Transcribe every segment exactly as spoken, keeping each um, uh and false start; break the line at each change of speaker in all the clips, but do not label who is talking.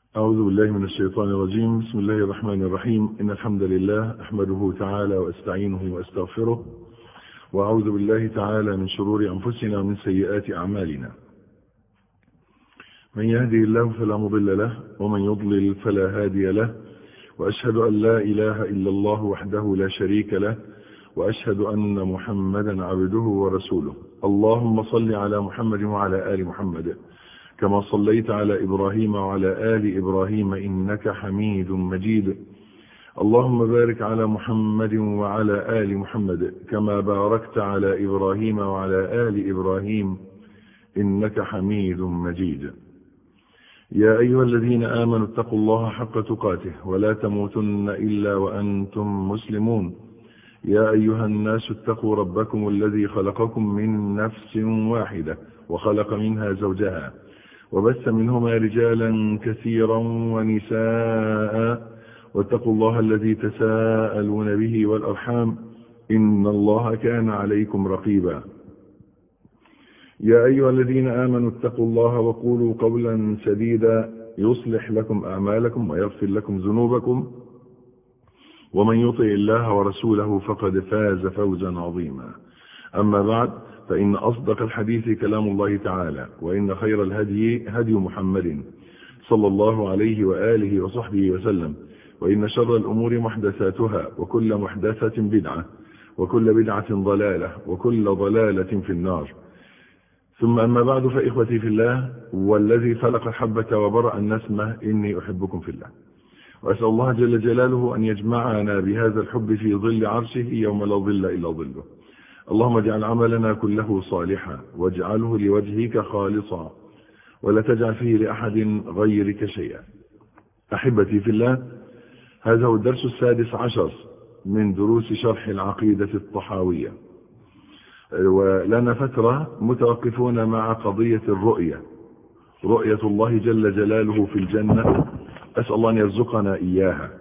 أعوذ بالله من الشيطان الرجيم. بسم الله الرحمن الرحيم. إن الحمد لله أحمده تعالى وأستعينه وأستغفره، وأعوذ بالله تعالى من شرور أنفسنا ومن سيئات أعمالنا. من يهدي الله فلا مضل له، ومن يضلل فلا هادي له، وأشهد أن لا إله إلا الله وحده لا شريك له، وأشهد أن محمدا عبده ورسوله. اللهم صل على محمد وعلى آل محمد كما صليت على إبراهيم وعلى آل إبراهيم إنك حميد مجيد. اللهم بارك على محمد وعلى آل محمد كما باركت على إبراهيم وعلى آل إبراهيم إنك حميد مجيد. يا أيها الذين آمنوا اتقوا الله حق تقاته ولا تموتن إلا وأنتم مسلمون. يا أيها الناس اتقوا ربكم الذي خلقكم من نفس واحدة وخلق منها زوجها وبث منهما رجالا كثيرا ونساء، واتقوا الله الذي تساءلون به والأرحام إن الله كان عليكم رقيبا. يا أيها الذين آمنوا اتقوا الله وقولوا قولا سديدا يصلح لكم أعمالكم ويغفر لكم ذنوبكم، ومن يطع الله ورسوله فقد فاز فوزا عظيما. أما بعد، فإن أصدق الحديث كلام الله تعالى، وإن خير الهدي هدي محمد صلى الله عليه وآله وصحبه وسلم، وإن شر الأمور محدثاتها، وكل محدثة بدعة، وكل بدعة ضلالة، وكل ضلالة في النار. ثم أما بعد، فإخوتي في الله، والذي فلق الحبة وبرأ النسمة، إني أحبكم في الله، وأسأل الله جل جلاله أن يجمعنا بهذا الحب في ظل عرشه يوم لا ظل إلا ظله. اللهم اجعل عملنا كله صالحا، واجعله لوجهك خالصا، ولا تجعل فيه لأحد غيرك شيئا. أحبتي في الله، هذا هو الدرس السادس عشر من دروس شرح العقيدة الطحاوية، ولنا فترة متوقفون مع قضية الرؤية، رؤية الله جل جلاله في الجنة. أسأل الله أن يرزقنا إياها.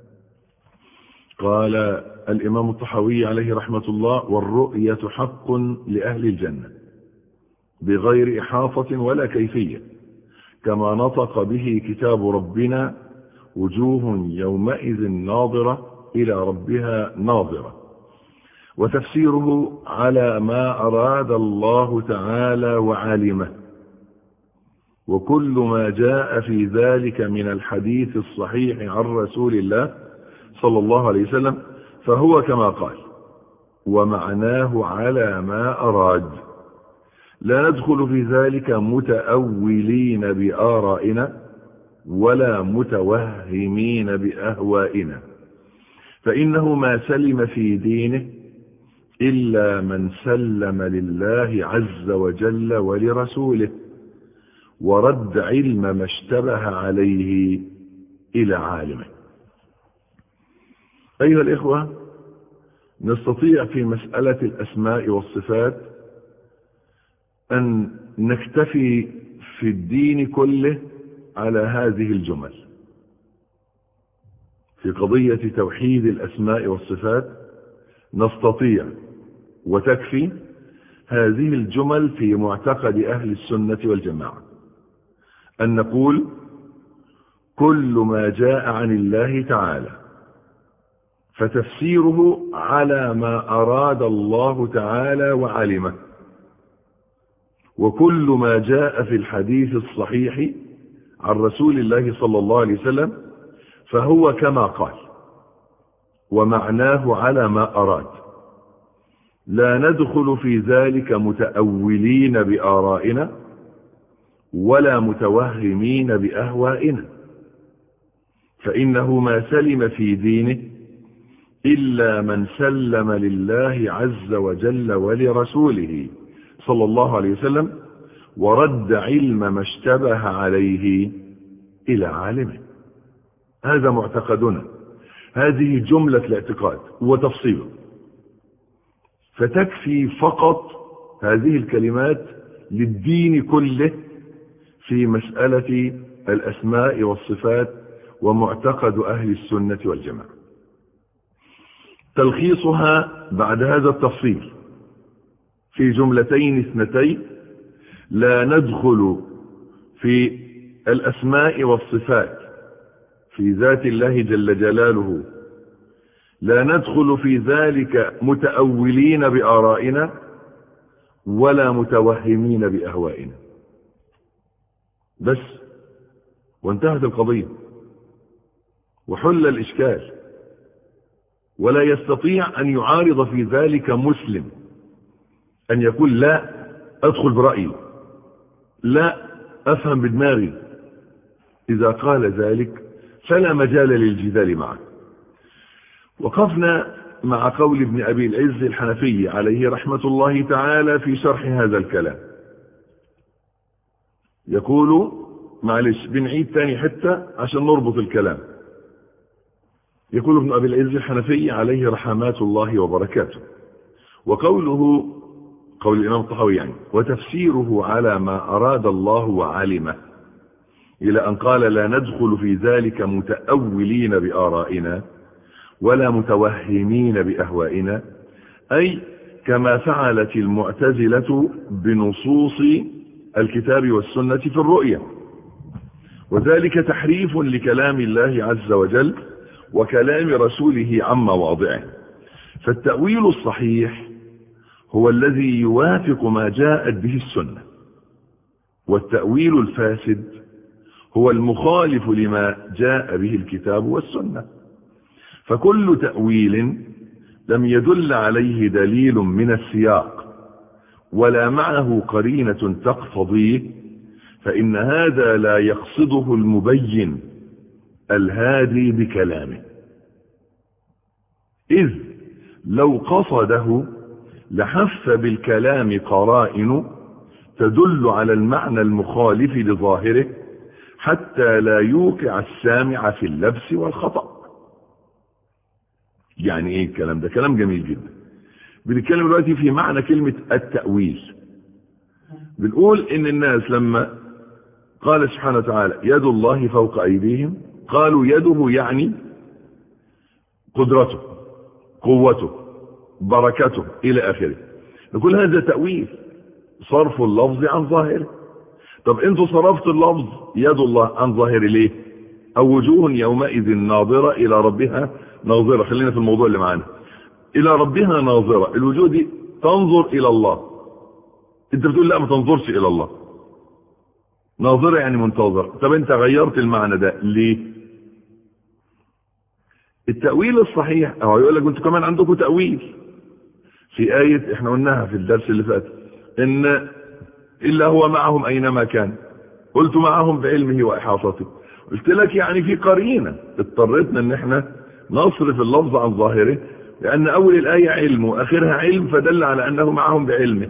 قال الإمام الطحاوي عليه رحمة الله: والرؤية حق لأهل الجنة بغير إحاطة ولا كيفية، كما نطق به كتاب ربنا: وجوه يومئذ ناظرة إلى ربها ناظرة. وتفسيره على ما أراد الله تعالى وعلمه، وكل ما جاء في ذلك من الحديث الصحيح عن رسول الله صلى الله عليه وسلم فهو كما قال، ومعناه على ما أراد. لا ندخل في ذلك متأولين بآرائنا ولا متوهمين بأهوائنا، فإنه ما سلم في دينه إلا من سلم لله عز وجل ولرسوله، ورد علم ما اشتبه عليه إلى عالمه. أيها الإخوة، نستطيع في مسألة الأسماء والصفات أن نكتفي في الدين كله على هذه الجمل. في قضية توحيد الأسماء والصفات نستطيع وتكفي هذه الجمل في معتقد أهل السنة والجماعة، أن نقول: كل ما جاء عن الله تعالى فتفسيره على ما أراد الله تعالى وعلمه، وكل ما جاء في الحديث الصحيح عن رسول الله صلى الله عليه وسلم فهو كما قال، ومعناه على ما أراد. لا ندخل في ذلك متأولين بآرائنا ولا متوهمين بأهوائنا، فإنه ما سلم في دينه إلا من سلم لله عز وجل ولرسوله صلى الله عليه وسلم، ورد علم ما اشتبه عليه إلى عالمه. هذا معتقدنا، هذه جملة الاعتقاد وتفصيله. فتكفي فقط هذه الكلمات للدين كله في مسألة الأسماء والصفات ومعتقد أهل السنة والجماعة. تلخيصها بعد هذا التفصيل في جملتين اثنتين: لا ندخل في الأسماء والصفات في ذات الله جل جلاله لا ندخل في ذلك متأولين بآرائنا ولا متوهمين بأهوائنا بس، وانتهت القضية وحل الإشكال. ولا يستطيع أن يعارض في ذلك مسلم، أن يقول لا أدخل برأيي، لا أفهم بدماغي. إذا قال ذلك فلا مجال للجدال معه. وقفنا مع قول ابن أبي العز الحنفي عليه رحمة الله تعالى في شرح هذا الكلام. يقول، معلش بنعيد تاني حتى عشان نربط الكلام. يقول ابن أبي العز الحنفي عليه رحمات الله وبركاته: وقوله، قول الإمام الطحاوي يعني، وتفسيره على ما أراد الله وعلمه، إلى أن قال لا ندخل في ذلك متأولين بآرائنا ولا متوهمين بأهوائنا، أي كما فعلت المعتزلة بنصوص الكتاب والسنة في الرؤية، وذلك تحريف لكلام الله عز وجل وكلام رسوله عن مواضعه. فالتأويل الصحيح هو الذي يوافق ما جاءت به السنة، والتأويل الفاسد هو المخالف لما جاء به الكتاب والسنة. فكل تأويل لم يدل عليه دليل من السياق ولا معه قرينة تقتضيه فإن هذا لا يقصده المبين الهادي بكلامه، إذ لو قصده لحف بالكلام قرائن تدل على المعنى المخالف لظاهره حتى لا يوقع السامع في اللبس والخطأ. يعني ايه الكلام ده؟ كلام جميل جدا. بنتكلم دلوقتي في معنى كلمة التأويل. بنقول ان الناس لما قال سبحانه وتعالى يد الله فوق ايديهم، قالوا يده يعني قدرته، قوته، بركته الى اخره. نقول هذا تأويل، صرف اللفظ عن ظاهره. طب انتوا صرفتوا اللفظ يد الله عن ظاهره ليه؟ او وجوه يومئذ ناظرة الى ربها ناظرة. خلينا في الموضوع اللي معانا. الى ربها ناظرة، الوجوه دي تنظر الى الله. انت بتقول لا ما تنظرش الى الله، ناظرة يعني منتظر. طب انت غيرت المعنى ده ليه؟ التأويل الصحيح، او يقول لك انتوا كمان عندكم تأويل في آية احنا قلناها في الدرس اللي فات، ان إلا هو معهم أينما كان، قلت معهم بعلمه وإحاطته. قلت لك يعني في قرينة اضطرتنا ان احنا نصرف اللفظ عن ظاهره، لأن أول الآية علم وآخرها علم، فدل على أنه معهم بعلمه.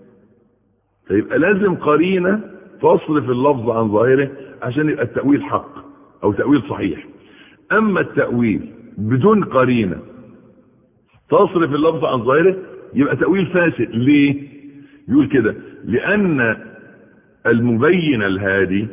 فيبقى لازم قرينة تصرف اللفظ عن ظاهره عشان يبقى التأويل حق أو تأويل صحيح. أما التأويل بدون قرينة تصرف اللفظ عن ظاهره يبقى تأويل فاسد. ليه؟ يقول كده لأن المبين الهادي،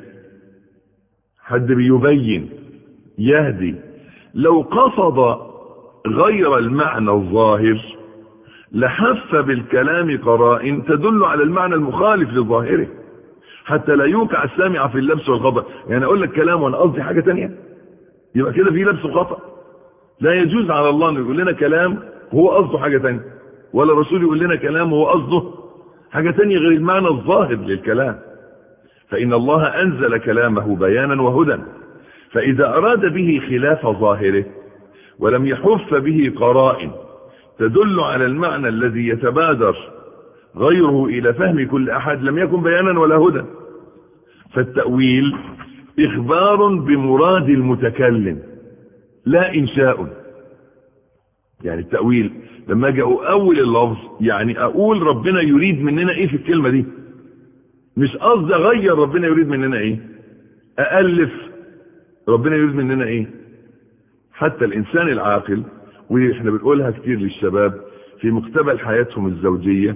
حد بيبين يهدي، لو قصد غير المعنى الظاهر لحف بالكلام قرائن تدل على المعنى المخالف لظاهره حتى لا يوقع السامع في اللبس والخطأ. يعني اقول لك كلام وانا قصدي حاجة تانية، يبقى كده في لبس وخطأ. لا يجوز على الله انه يقول لنا كلام هو قصده حاجة تانية، ولا الرسول يقول لنا كلام هو قصده حاجة تانية غير المعنى الظاهر للكلام. فإن الله أنزل كلامه بيانا وهدى، فإذا أراد به خلاف ظاهره ولم يحف به قرائن تدل على المعنى الذي يتبادر غيره إلى فهم كل أحد لم يكن بيانا ولا هدى. فالتأويل إخبار بمراد المتكلم لا إنشاء. يعني التأويل لما أجي أول اللفظ يعني أقول ربنا يريد مننا إيه في الكلمة دي، مش قصد أغير ربنا يريد مننا إيه، أألف ربنا يريد مننا إيه. حتى الإنسان العاقل، وإحنا بنقولها كتير للشباب في مقتبل حياتهم الزوجية،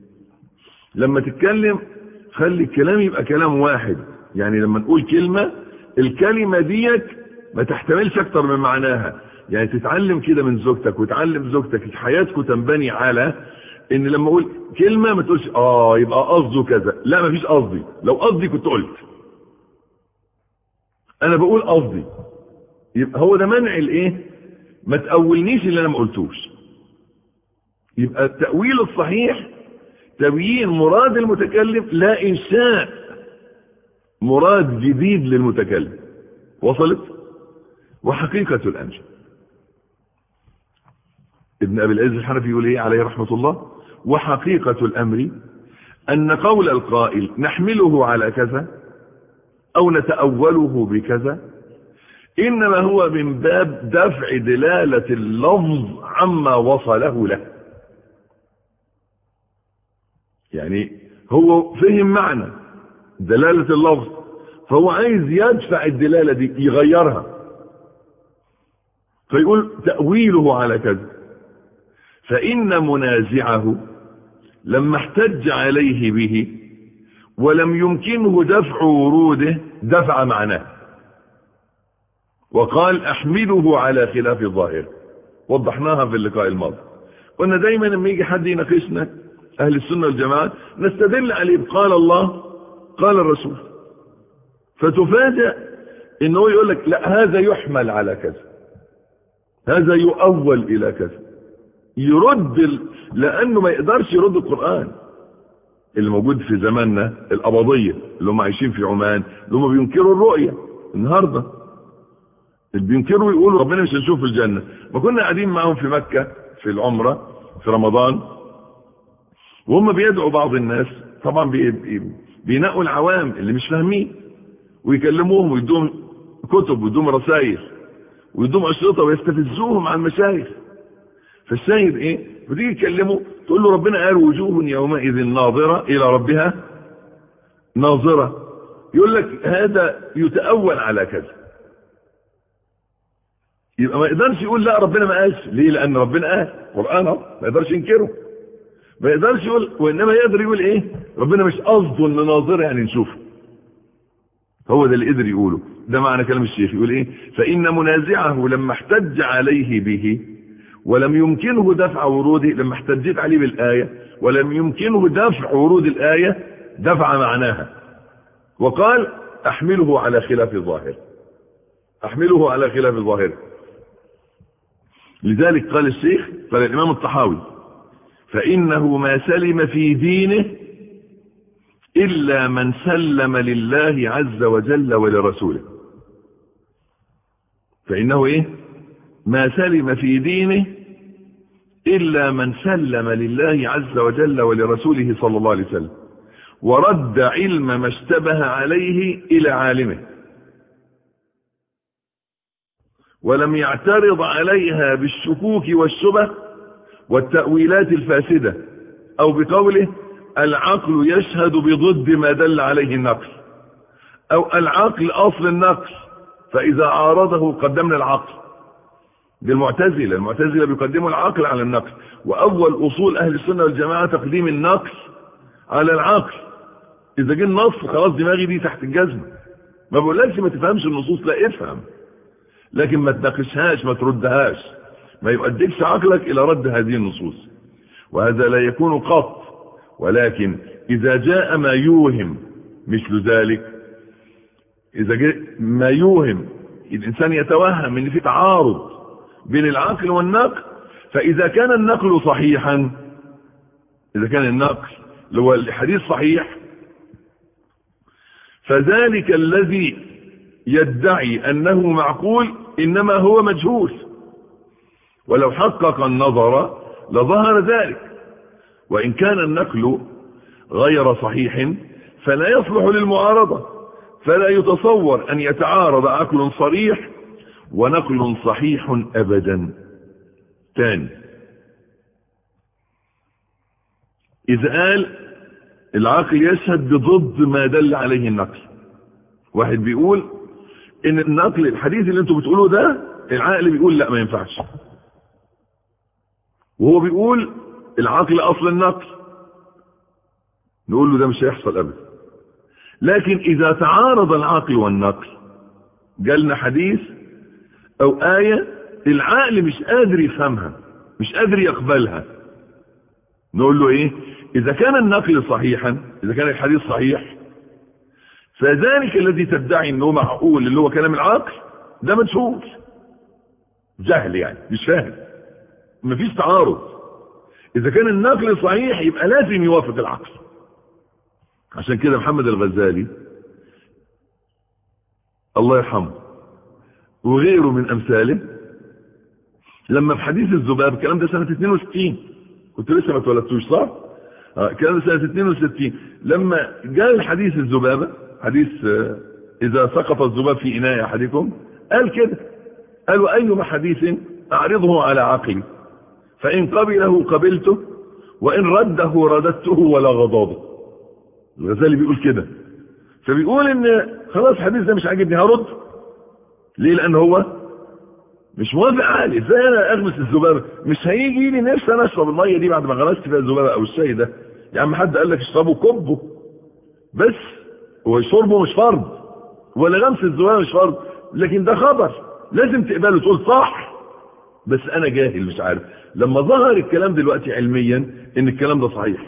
لما تتكلم خلي الكلام يبقى كلام واحد. يعني لما نقول كلمة الكلمة ديك ما تحتملش أكتر من معناها. يعني تتعلم كده من زوجتك وتعلم زوجتك، حياتكم تنبني على ان لما اقول كلمة ما تقولش اه يبقى قصده كذا، لا ما فيش قصدي، لو قصدي كنت قلت، انا بقول قصدي يبقى هو ده منع الايه؟ ما تأولنيش اللي انا ما قلتوش. يبقى التأويل الصحيح تبيين مراد المتكلم لا انشاء مراد جديد للمتكلم. وصلت؟ وحقيقة الامر ابن ابي العز الحنفي يقول ايه عليه رحمة الله؟ وحقيقة الامر ان قول القائل نحمله على كذا او نتأوله بكذا انما هو من باب دفع دلالة اللفظ عما وصله له. يعني هو فهم معنى دلالة اللفظ، فهو عايز يدفع الدلالة دي يغيرها، فيقول تأويله على كذا. فإن منازعه لما احتج عليه به ولم يمكنه دفع وروده دفع معناه وقال احمله على خلاف الظاهر. وضحناها في اللقاء الماضي. قلنا دايما لما يجي حد يناقشنا اهل السنة والجماعة نستدل عليه بقال الله قال الرسول، فتفاجأ انه يقول لك لا هذا يحمل على كذا، هذا يؤول الى كذا، يرد ال... لانه ما يقدرش يرد القرآن اللي موجود في زماننا القبضية اللي هم عايشين في عمان، اللي هم بينكروا الرؤية النهاردة، اللي بينكروا يقولوا ربنا مش هنشوف الجنة. ما كنا قاعدين معهم في مكة في العمرة في رمضان، وهم بيدعوا بعض الناس طبعا بي... بينقوا العوام اللي مش فاهمين ويكلموهم ويدوهم كتب ويدوهم رسائل ويدوهم أشرطة ويستفزوهم عن المشايخ. فالشاهد ايه؟ فتيجي تكلمه تقول له ربنا قال وجوه يومئذ ناظرة الى ربها ناظرة، يقول لك هذا يتأول على كذا. يبقى ما يقدرش يقول لا ربنا ما قالش. ليه؟ لان ربنا قال قرآن ما يقدرش ينكره، ما يقدرش يقول، وانما يقدر يقول ايه؟ ربنا مش قصده ان ناظرة يعني نشوفه. هو ده اللي قدر يقوله. ده معنى كلام الشيخ. يقول ايه؟ فإن منازعه لما احتج عليه به ولم يمكنه دفع وروده، لما احتجت عليه بالآية ولم يمكنه دفع ورود الآية دفع معناها وقال احمله على خلاف الظاهر، احمله على خلاف الظاهر. لذلك قال الشيخ، قال الإمام الطحاوي فإنه ما سلم في دينه إلا من سلم لله عز وجل ولرسوله. فإنه إيه؟ ما سلم في دينه إلا من سلم لله عز وجل ولرسوله صلى الله عليه وسلم ورد علم ما اشتبه عليه إلى عالمه ولم يعترض عليها بالشكوك والشبه والتأويلات الفاسدة، أو بقوله العقل يشهد بضد ما دل عليه النقل، أو العقل أصل النقل فإذا عارضه قدمنا العقل. دي المعتزلة، المعتزلة بيقدموا العقل على النقل، وأول أصول أهل السنة والجماعة تقديم النقل على العقل. إذا جه النص خلاص دماغي دي تحت الجزمة، ما بقولكش ما تفهمش النصوص، لا افهم، لكن ما تناقشهاش ما تردهاش، ما يؤديكش عقلك إلى رد هذه النصوص، وهذا لا يكون قط. ولكن إذا جاء ما يوهم مثل ذلك، إذا جاء ما يوهم الإنسان يتوهم أن في تعارض بين العقل والنقل، فإذا كان النقل صحيحا، إذا كان النقل اللي هو الحديث صحيح، فذلك الذي يدعي أنه معقول إنما هو مجهول، ولو حقق النظر لظهر ذلك. وإن كان النقل غير صحيح فلا يصلح للمعارضة، فلا يتصور أن يتعارض عقل صريح ونقل صحيح أبدا. ثاني، إذا قال العقل يشهد بضد ما دل عليه النقل، واحد بيقول إن النقل الحديث اللي انتوا بتقولوه ده العقل بيقول لا ما ينفعش، وهو بيقول العقل أصل النقل، نقول له ده مش هيحصل أبدا. لكن إذا تعارض العقل والنقل، جالنا حديث أو آية العقل مش قادر يفهمها، مش قادر يقبلها، نقول له إيه؟ إذا كان النقل صحيحا، إذا كان الحديث صحيح، فذلك الذي تدعي أنه معقول اللي هو كلام العقل ده مجهول، جهل يعني مش فاهم، مفيش تعارض. اذا كان النقل صحيح يبقى لازم يوافق العقل. عشان كده محمد الغزالي الله يرحمه وغيره من امثاله لما في حديث الذباب، الكلام ده سنة اثنين وستين، كنت لسه ما اتولدتوش صح؟ اه الكلام ده سنة اثنين وستين، لما قال حديث الذبابة، حديث اه اذا سقط الذباب في اناء احدكم، قال كده، قال وايما حديث اعرضه على عقلي فان قبله قبلته وان رده رددته ولا غضاضه. الغزالي بيقول كده، فبيقول ان خلاص الحديث ده مش عاجبني هرد. ليه؟ لان هو مش موافق عقلي. ازاي انا اغمس الذبابه؟ مش هيجي لي نفسي انا اشرب الميه دي بعد ما غمست فيها الذبابه او الشاي ده. يا عم حد قال لك اشربه كبه بس، وشربه مش فرض، ولا غمس الذبابه مش فرض، لكن ده خبر لازم تقبله تقول صح، بس انا جاهل مش عارف. لما ظهر الكلام دلوقتي علميا ان الكلام ده صحيح،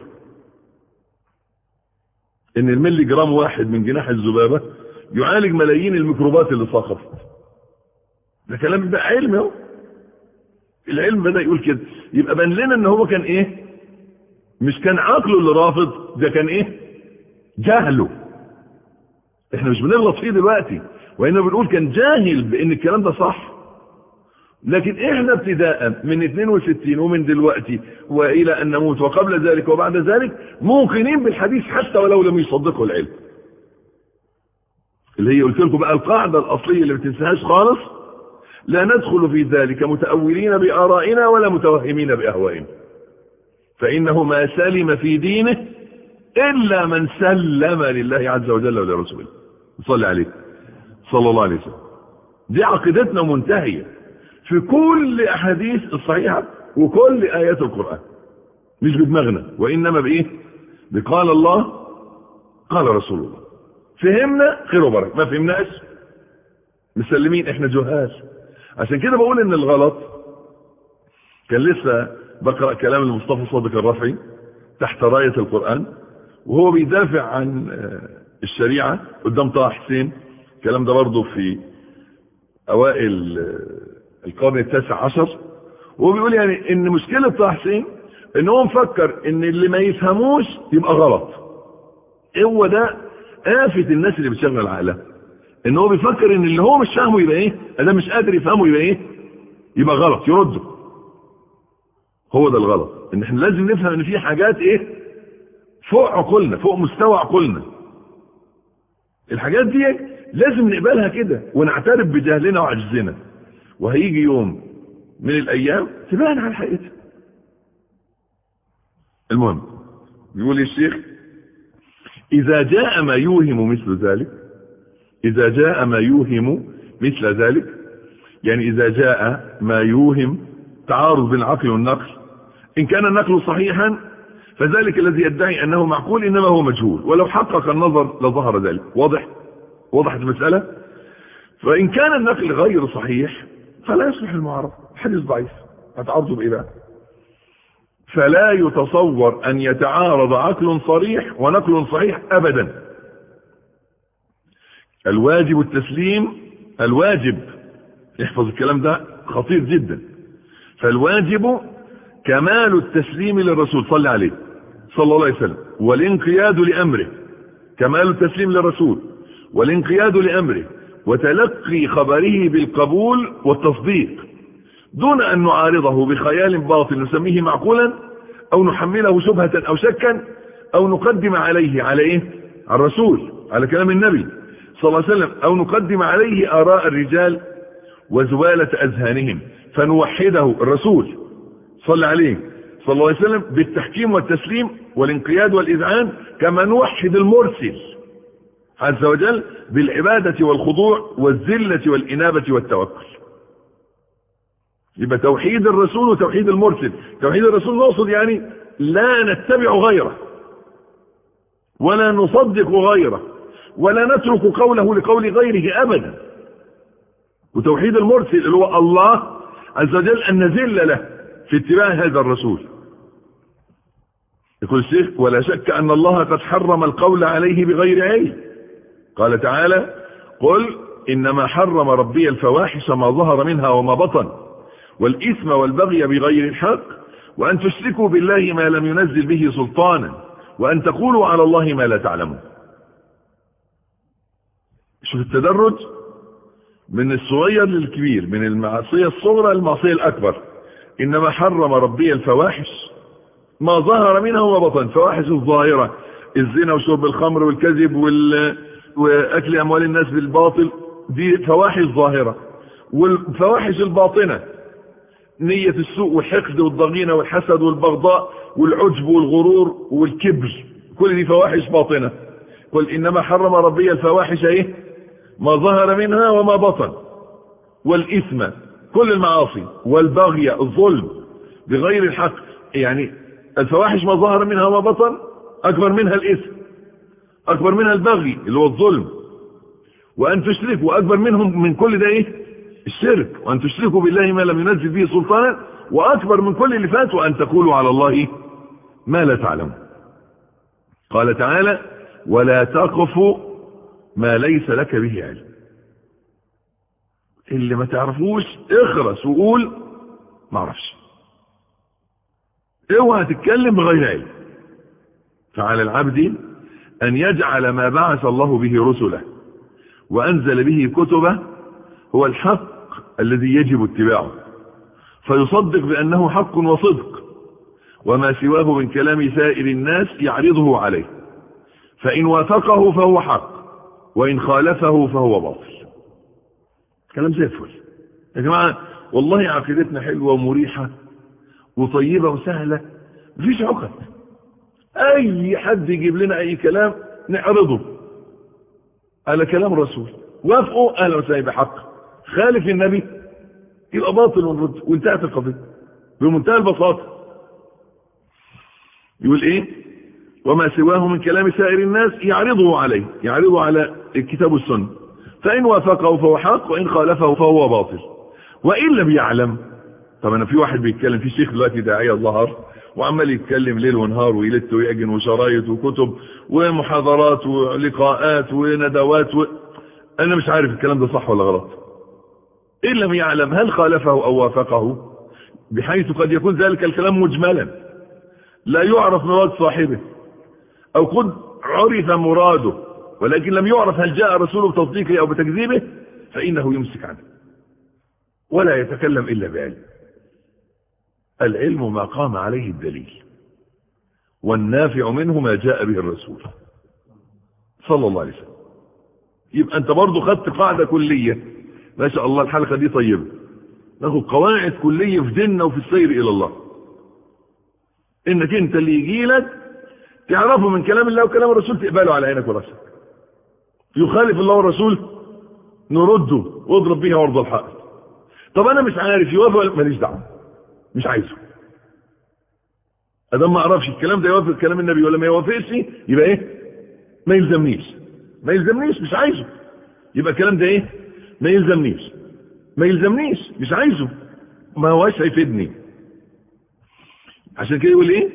ان الملي جرام واحد من جناح الذبابه يعالج ملايين الميكروبات اللي سقطت. ده كلام بقى علمي اهو، العلم بدا يقول كده. يبقى بان لنا ان هو كان ايه؟ مش كان عقله اللي رافض، ده كان ايه؟ جهله. احنا مش بنغلط فيه دلوقتي، وانما بنقول كان جاهل بان الكلام ده صح. لكن احنا ابتداء من اثنين وستين ومن دلوقتي والى ان نموت وقبل ذلك وبعد ذلك موقنين بالحديث حتى ولو لم يصدقه العلم. اللي هي قلت لكم بقى القاعده الاصليه اللي ما تنساهاش خالص: لا ندخل في ذلك متأولين بآرائنا ولا متوهمين بأهوائنا، فإنه ما سلم في دينه إلا من سلم لله عز وجل ولرسوله. صلى عليه صلى الله عليه وسلم. دي عقيدتنا منتهية في كل أحاديث الصحيحة وكل آيات القرآن، مش بدماغنا، وإنما بإيه؟ بقال الله قال رسول الله. فهمنا خير وبركة، ما فهمناش مسلمين، احنا جهال. عشان كده بقول ان الغلط، كان لسه بقرأ كلام المصطفى صادق الرفعي تحت راية القرآن وهو بيدافع عن الشريعة قدام طه حسين، الكلام ده برضه في اوائل القرن التاسع عشر، وهو بيقول يعني ان مشكلة طه حسين ان هو مفكر ان اللي ما يفهموش يبقى غلط. هو ده آفة الناس اللي بتشغل عقلها، ان هو بيفكر ان اللي هو مش فاهمه يبقى ايه؟ انا مش قادر يفهمه يبقى ايه؟ يبقى غلط، يرده. هو ده الغلط، ان احنا لازم نفهم ان في حاجات ايه؟ فوق عقولنا، فوق مستوى عقولنا. الحاجات دي لازم نقبلها كده ونعترف بجهلنا وعجزنا، وهيجي يوم من الايام تبان على حقيقتها. المهم يقول الشيخ: اذا جاء ما يوهم مثل ذلك، إذا جاء ما يوهم مثل ذلك، يعني إذا جاء ما يوهم تعارض بين العقل والنقل، إن كان النقل صحيحا فذلك الذي يدعي أنه معقول إنما هو مجهول، ولو حقق النظر لظهر ذلك. واضح؟ وضحت المسألة؟ فإن كان النقل غير صحيح فلا يصلح المعارضة، الحديث ضعيف، هتعارضه بإيه بقى؟ فلا يتصور أن يتعارض عقل صريح ونقل صحيح أبدا. الواجب التسليم، الواجب، احفظ الكلام ده خطير جدا، فالواجب كمال التسليم للرسول صلى عليه صلى الله عليه وسلم، والانقياد لأمره، كمال التسليم للرسول والانقياد لأمره وتلقي خبره بالقبول والتصديق، دون أن نعارضه بخيال باطل نسميه معقولا، أو نحمله شبهة أو شكا، أو نقدم عليه على إيه؟ على الرسول، على كلام النبي صلى الله عليه وسلم، أو نقدم عليه آراء الرجال وزوالة أذهانهم فنوحده الرسول صلى عليه صلى الله عليه وسلم بالتحكيم والتسليم والانقياد والإذعان، كما نوحد المرسل عز وجل بالعبادة والخضوع والذلة والإنابة والتوكل. يبقى توحيد الرسول وتوحيد المرسل. توحيد الرسول نقصد يعني لا نتبع غيره ولا نصدق غيره ولا نترك قوله لقول غيره أبدا. وتوحيد المرسل اللي هو الله عز وجل أن نذل له في اتباع هذا الرسول. يقول الشيخ: ولا شك أن الله قد حرم القول عليه بغير علم. قال تعالى: قل إنما حرم ربي الفواحش ما ظهر منها وما بطن والإثم والبغي بغير الحق وأن تشركوا بالله ما لم ينزل به سلطانا وأن تقولوا على الله ما لا تعلمون. شوف التدرج من الصغير للكبير، من المعصية الصغرى للمعصية الأكبر. إنما حرم ربي الفواحش ما ظهر منها وما بطن. فواحش الظاهرة الزنا وشرب الخمر والكذب وال... وأكل أموال الناس بالباطل، دي فواحش ظاهرة. والفواحش الباطنة نية السوء والحقد والضغينة والحسد والبغضاء والعجب والغرور والكبر، كل دي فواحش باطنة. قل إنما حرم ربي الفواحش ايه ما ظهر منها وما بطن والإثم كل المعاصي والبغي الظلم بغير الحق. يعني الفواحش ما ظهر منها وما بطن أكبر منها الإثم، أكبر منها البغي اللي هو الظلم. وأن تشركوا أكبر منهم من كل ده إيه الشرك. وأن تشركوا بالله ما لم ينزل به سلطانا، وأكبر من كل اللي فات وأن تقولوا على الله ما لا تعلمون. قال تعالى ولا تقف ما ليس لك به علم. اللي ما تعرفوش اخرس وقول ما اعرفش، اوعى تتكلم بغير علم. فعلى العبد ان يجعل ما بعث الله به رسله وانزل به كتبه هو الحق الذي يجب اتباعه، فيصدق بانه حق وصدق، وما سواه من كلام سائر الناس يعرضه عليه، فان وافقه فهو حق وان خالفه فهو باطل. كلام زي الفل يا جماعه، والله عقيدتنا حلوه ومريحه وطيبه وسهله، مفيش عقد. اي حد يجيب لنا اي كلام نعرضه على كلام الرسول، وافقوا اهلا وسهلا بحق، خالف النبي يبقى باطل ونرد وانتهت القضيه بمنتهى البساطه. يقول ايه وما سواه من كلام سائر الناس يعرضه عليه، يعرضه على الكتاب والسنه، فان وافقه فهو حق وان خالفه فهو باطل. وان لم يعلم، طب انا في واحد بيتكلم، في شيخ دلوقتي داعيه ظهر وعمال يتكلم ليل ونهار ويلت ويعجن وشرايط وكتب ومحاضرات ولقاءات وندوات و... انا مش عارف الكلام ده صح ولا غلط. ان لم يعلم هل خالفه او وافقه، بحيث قد يكون ذلك الكلام مجملا لا يعرف مراد صاحبه، او قد عرف مراده ولكن لم يعرف هل جاء رسوله بتصديقه او بتكذيبه، فانه يمسك عنه ولا يتكلم الا بعلم. العلم ما قام عليه الدليل، والنافع منه ما جاء به الرسول صلى الله عليه وسلم. يبقى انت برضو خدت قاعدة كلية، ما شاء الله الحلقة دي طيبة، ناخد قواعد كلية في ديننا وفي السير الى الله. انك انت اللي يجي لك تعرفه من كلام الله وكلام الرسول تقبله على عينك وراسك، يخالف الله والرسول نرده واضرب بيها وارض الحائط. طب انا مش عارف يوافق، ماليش دعوه، مش عايزه. ادام ما اعرفش الكلام ده يوافق كلام النبي ولا ما يوافقش، يبقى ايه ما يلزمنيش، ما يلزمنيش مش عايزه. يبقى الكلام ده ايه ما يلزمنيش، ما يلزمنيش مش عايزه، ما هواش هيفيدني. عشان كده يقول ايه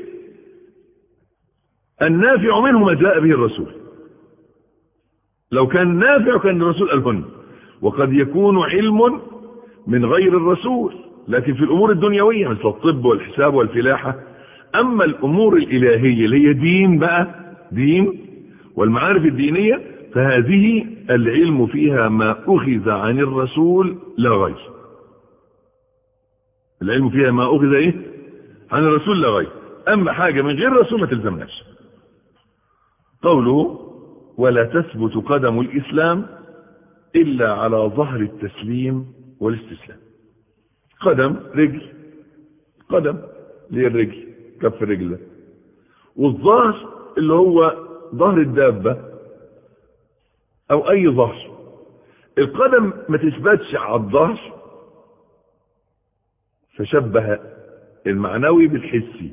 النافع منه ما جاء به الرسول. لو كان نافع كان الرسول قالهن. وقد يكون علم من غير الرسول لكن في الامور الدنيويه مثل الطب والحساب والفلاحه. اما الامور الالهيه اللي هي دين بقى، دين والمعارف الدينيه، فهذه العلم فيها ما اخذ عن الرسول لا غير. العلم فيها ما اخذ ايه عن الرسول لا غير. اما حاجه من غير الرسول ما تلزمناش. قوله ولا تثبت قدم الاسلام الا على ظهر التسليم والاستسلام. قدم رجل، قدم اللي هي الرجل، كف الرجل ده، والظهر اللي هو ظهر الدابة او اي ظهر. القدم ما تثبتش على الظهر، فشبه المعنوي بالحسي.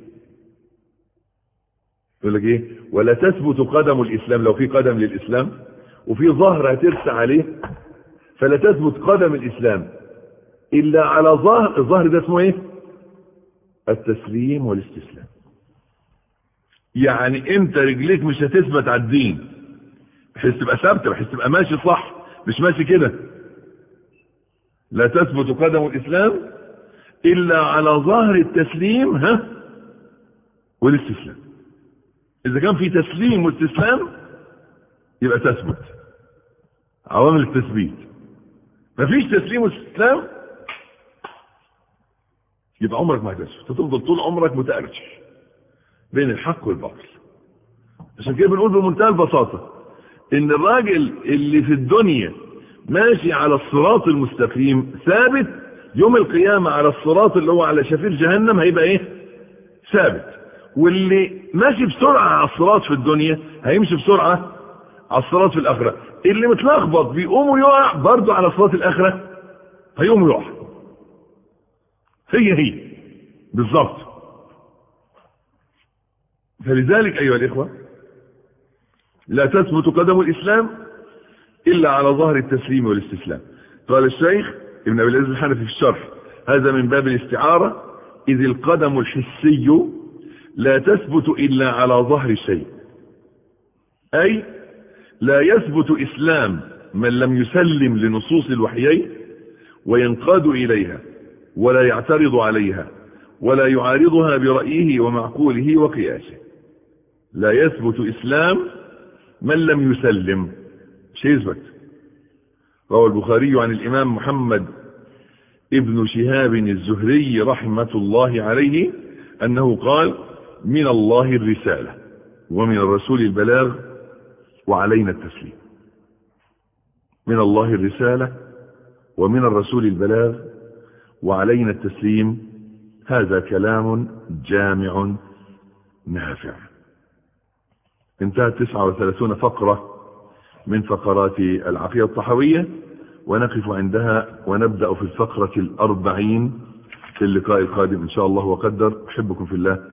يقول لك ايه ولا تثبت قدم الاسلام، لو في قدم للاسلام وفي ظهر هترسى عليه، فلا تثبت قدم الاسلام الا على ظهر. الظهر ده اسمه ايه التسليم والاستسلام. يعني انت رجليك مش هتثبت على الدين بحيث تبقى ثابته، بحيث تبقى ماشي صح، مش ماشي كده. لا تثبت قدم الإسلام إلا على ظهر التسليم ها والاستسلام. إذا كان في تسليم واستسلام يبقى تثبت. عوامل التثبيت مفيش تسليم واستسلام يبقى عمرك ما هتثبت، هتفضل طول عمرك متأرجح بين الحق والباطل. عشان كده بنقول بمنتهى البساطة ان الراجل اللي في الدنيا ماشي على الصراط المستقيم ثابت، يوم القيامة على الصراط اللي هو على شفير جهنم هيبقى ايه؟ ثابت. واللي ماشي بسرعة على الصراط في الدنيا هيمشي بسرعة على الصراط في الآخرة. اللي متلخبط بيقوم ويقع برضه على صراط الآخرة هيقوم ويقع. هي هي بالظبط. فلذلك أيها الإخوة لا تثبت قدم الإسلام إلا على ظهر التسليم والاستسلام. قال الشيخ ابن أبي العز الحنفي في الشرح: هذا من باب الاستعارة، إذ القدم الحسي لا تثبت إلا على ظهر الشيء، أي لا يثبت إسلام من لم يسلم لنصوص الوحيين وينقاد إليها ولا يعترض عليها ولا يعارضها برأيه ومعقوله وقياسه. لا يثبت إسلام من لم يسلم، مش يثبت. روى البخاري عن الإمام محمد ابن شهاب الزهري رحمة الله عليه أنه قال: من الله الرسالة ومن الرسول البلاغ وعلينا التسليم. من الله الرسالة ومن الرسول البلاغ وعلينا التسليم. هذا كلام جامع نافع. انتهت تسعة وثلاثون فقرة من فقرات العقيدة الطحاوية، ونقف عندها ونبدأ في الفقرة الأربعين في اللقاء القادم إن شاء الله وقدر. أحبكم في الله.